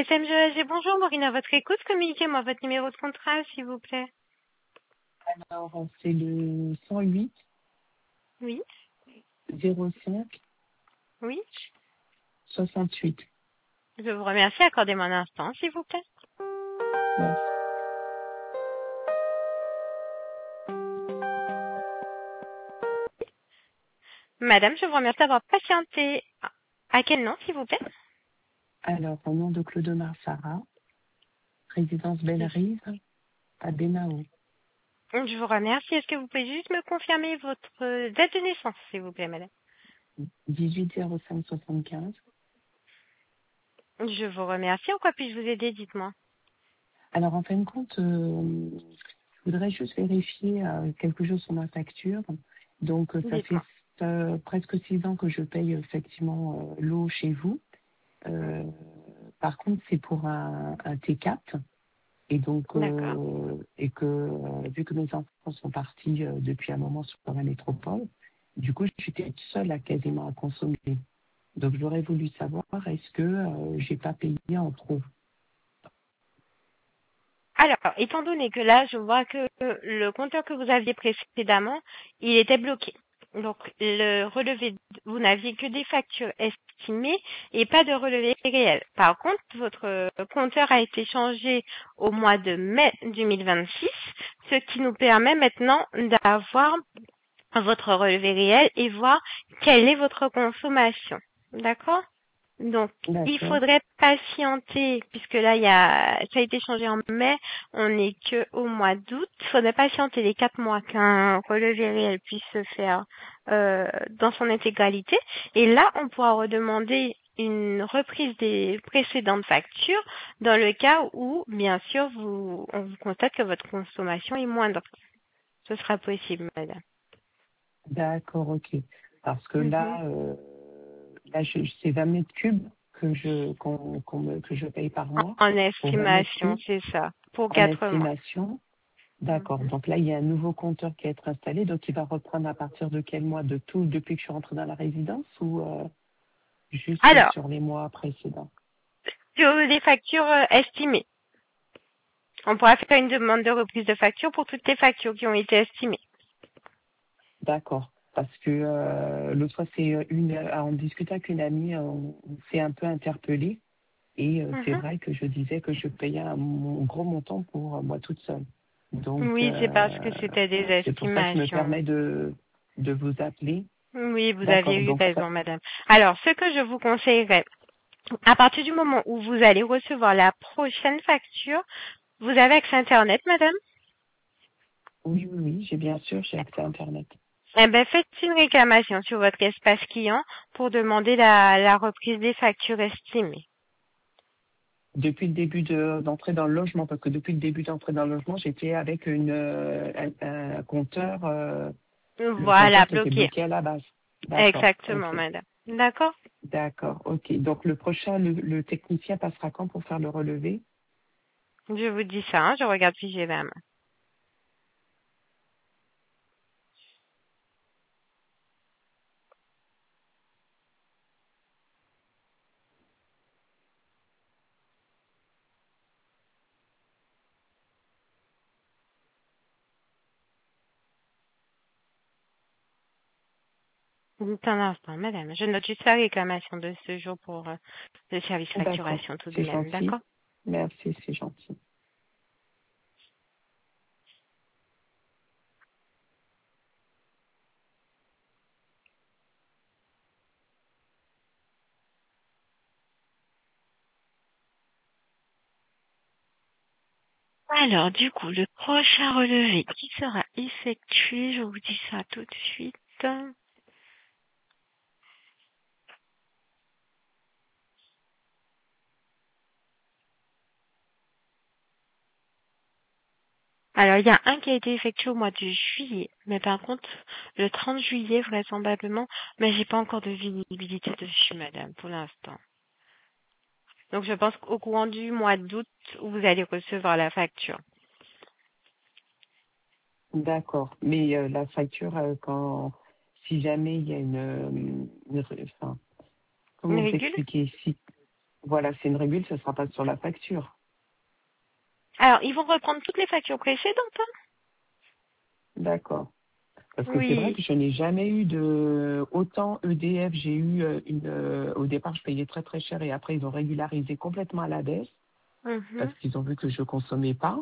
SMGEG, bonjour, Maureen à votre écoute. Communiquez-moi votre numéro de contrat, s'il vous plaît. Alors, c'est le 108 Oui, 05 oui. 68. Je vous remercie. Accordez-moi un instant, s'il vous plaît. Merci. Madame, je vous remercie d'avoir patienté. À quel nom, s'il vous plaît? Alors, au nom de Claude Marsara, résidence Belle-Rive à Bénao. Je vous remercie. Est-ce que vous pouvez juste me confirmer votre date de naissance, s'il vous plaît, madame? 18 05 75. Je vous remercie. En quoi puis-je vous aider? Dites-moi. Alors, en fin de compte, je voudrais juste vérifier quelque chose sur ma facture. Donc, ça fait Dites-moi. presque 6 ans que je paye effectivement l'eau chez vous. Euh, Par contre, c'est pour un T4. Et donc, D'accord. vu que mes enfants sont partis depuis un moment sur la métropole, du coup, j'étais seule à quasiment à consommer. Donc, j'aurais voulu savoir, est-ce que j'ai pas payé en trop? Alors, étant donné que là, je vois que le compteur que vous aviez précédemment, il était bloqué. Donc, le relevé, vous n'aviez que des factures estimées et pas de relevé réel. Par contre, votre compteur a été changé au mois de mai 2026, ce qui nous permet maintenant d'avoir votre relevé réel et voir quelle est votre consommation. D'accord? Donc, il D'accord, faudrait patienter, puisque là, ça a été changé en mai, on n'est que au mois d'août. Il faudrait patienter les 4 mois qu'un relevé réel puisse se faire dans son intégralité. Et là, on pourra redemander une reprise des précédentes factures dans le cas où, bien sûr, on vous constate que votre consommation est moindre. Ce sera possible, madame. d'accord, ok. Parce que Mhm. là, c'est 20 mètres cubes que je paye par mois En pour 20 mètres estimation, cubes c'est ça, pour en 4 mois. estimation. D'accord. Mhm. Donc là, il y a un nouveau compteur qui va être installé. Donc, il va reprendre à partir de quel mois? De tout, depuis que je suis rentrée dans la résidence ou juste Alors, sur les mois précédents? sur les factures estimées. On pourra faire une demande de reprise de facture pour toutes les factures qui ont été estimées. D'accord. Parce que l'autre fois, en discutant avec une amie, on s'est un peu interpellé. Et c'est Mhm. vrai que je disais que je payais un gros montant pour moi toute seule. Donc, Oui, c'est parce que c'était des c'est pour ça que je me estimations. permets de vous appeler. Oui, vous D'accord. avez eu Donc, ça, raison, madame. Alors, ce que je vous conseillerais, à partir du moment où vous allez recevoir la prochaine facture, vous avez accès à Internet, madame? oui, oui, oui, bien sûr, j'ai accès à Internet. Eh bien, faites une réclamation sur votre espace client pour demander la reprise des factures estimées. Depuis le début d'entrer dans le logement, parce que depuis le début d'entrer dans le logement, j'étais avec un compteur, le Voilà, compteur qui était bloqué. bloqué à la base. D'accord, Exactement, ok. madame. D'accord? D'accord, ok. Donc le prochain, le technicien passera quand pour faire le relevé? Je vous dis ça, hein, je regarde si j'ai la main. Un instant, madame. Je note juste la réclamation de ce jour pour le service D'accord, facturation tout de c'est même. gentil. D'accord? Merci, c'est gentil. Alors, du coup, le prochain relevé qui sera effectué, je vous dis ça tout de suite. Alors, il y a un qui a été effectué au mois de juillet, mais par contre, le 30 juillet, vraisemblablement, mais j'ai pas encore de visibilité dessus, madame, pour l'instant. Donc, je pense qu'au courant du mois d'août, vous allez recevoir la facture. D'accord. Mais la facture, si jamais il y a enfin, Une comment vous virgule? expliquer si, Voilà, c'est une régule, ce ne sera pas sur la facture. Alors, ils vont reprendre toutes les factures précédentes, hein? D'accord. Parce que c'est vrai Oui. que je n'ai jamais eu de autant EDF, j'ai eu au départ je payais très très cher et après ils ont régularisé complètement à la baisse parce Mhm. qu'ils ont vu que je consommais pas.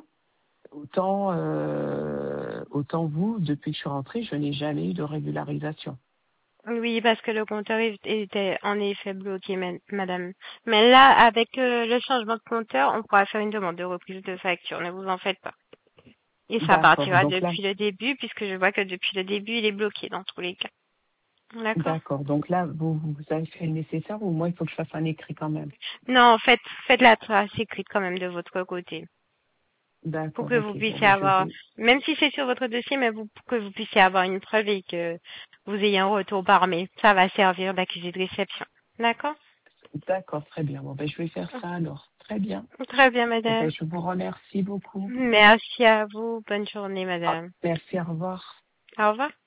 Autant vous, depuis que je suis rentrée, je n'ai jamais eu de régularisation. Oui, parce que le compteur était en effet bloqué, madame. Mais là, avec le changement de compteur, on pourra faire une demande de reprise de facture. Ne vous en faites pas. Et ça D'accord. partira Donc là, depuis le début, puisque je vois que depuis le début, il est bloqué dans tous les cas. D'accord? d'accord. Donc là, vous avez fait le nécessaire ou moi il faut que je fasse un écrit quand même. Non, faites la trace écrite quand même de votre côté. Pour D'accord. que vous Ok. Bon puissiez ben je avoir, vais. même si c'est sur votre dossier, mais pour que vous puissiez avoir une preuve et que vous ayez un retour par mail. Ça va servir d'accusé de réception. D'accord? D'accord. Très bien. Bon ben je vais faire ça alors. Très bien. Très bien, Bon ben madame. je vous remercie beaucoup. Merci à vous. Bonne journée, Ah, madame. merci. Au revoir. Au revoir.